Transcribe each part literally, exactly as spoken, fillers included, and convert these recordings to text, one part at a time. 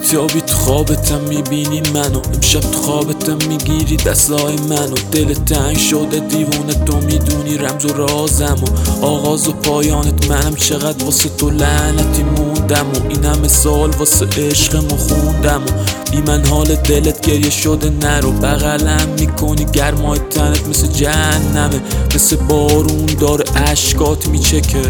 بیتابی تو خوابتم میبینی منو، امشب تو خوابتم میگیری دستای منو. دل تنگ شده دیوونه تو میدونی رمز و رازم و آغاز و پایانت منم. چقدر واسه تو لعنتی موندم و این همه سال واسه عشقمو خوندم و بی من حال دلت گریه شده نرو. بغلم میکنی گرمای تنت مثل جهنمه، مثل بارون داره اشکات میچکه.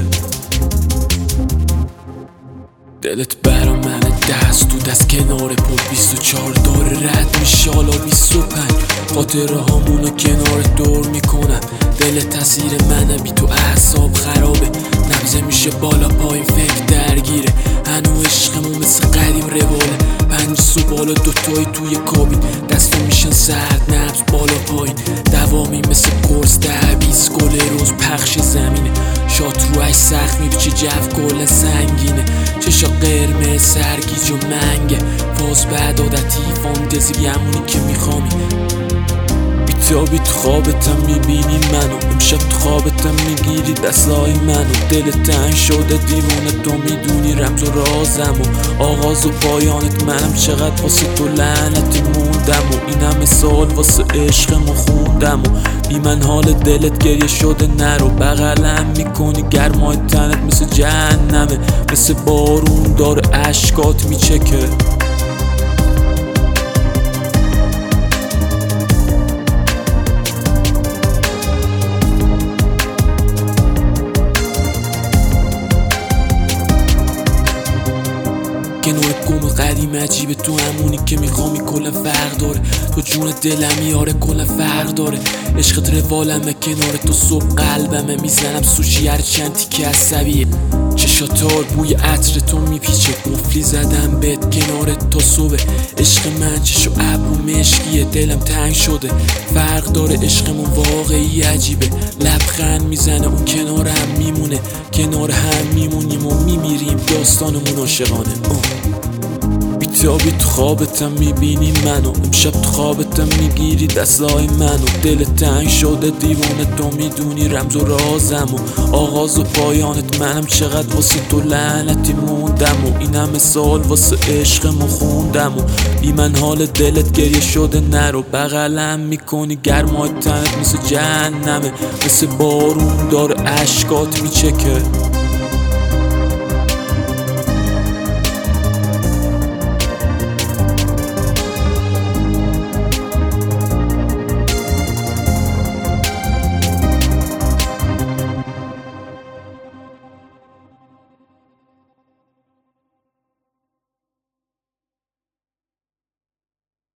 دلت برا من دست تو دست کنار پل بیست و چهار داره رد میشه حالا بیست و پنج. خاطره هامونو کنار دور میکنم، دلت تاثیر منه بی تو اعصاب خرابه. نبزه میشه بالا پایین فکر درگیره، هنو عشقمون مثل قدیم رواله. پنج صبح بالا دوتایی توی کابین، دستو میشن سرد نبز بالا پایین. دوامی مثل قرص ده بیست گل روز پخش زمینه. شات رو اش سخت میبیچه جو کل سنگینه. چشا قرمز سرگیج و منگه، فاز بعد عادتی فانتزی همونی که میخوامی. بیتابی تو خوابتم میبینی منو، امشب تو خوابتم میگیری دستای منو. دل تنگ شده دیوونه تو میدونی رمز و رازم و آغاز و پایانت منم. چقدر واسه تو لعنتی موندم و این همه سال واسه عشقمو خوندم و بی من حال دلت گریه شده نرو. بغلم میکنی گرمای تنت مثل جهنمه، مثل بارون داره اشکات میچکه. کنار گم قدیم عجیبه تو همونی که میخوامی کلا فرق داره. تو جون دلم یاره کلا فرق داره. عشقت روالمه کنار تو صبح قلبمه. میزنم سوشی هر چند تیکه عصبیه. چشاتار بوی عطر تو میپیچه، قفلی زدم بهت کنار تا صبح. عشق من چشو ابرو مشکیه، دلم تنگ شده فرق داره. عشقمون واقعی عجیبه، لبخند میزنه اون کنارم میمونه. کنار هم میمونیم و میمیریم داستانمون عاشقانه. بیتابی تو خوابتم میبینی منو، امشب تو خوابتم میگیری دستای منو. دل تنگ شده دیوونه تو میدونی رمز و رازم و آغاز و پایانت منم. چقدر واسه تو لعنتی موندم و این همه سال واسه عشقمو خوندم و بی من حال دلت گریه شده نرو. بغلم میکنی گرمای تنت مثل جهنمه، مثل بارون داره اشکات میچکه.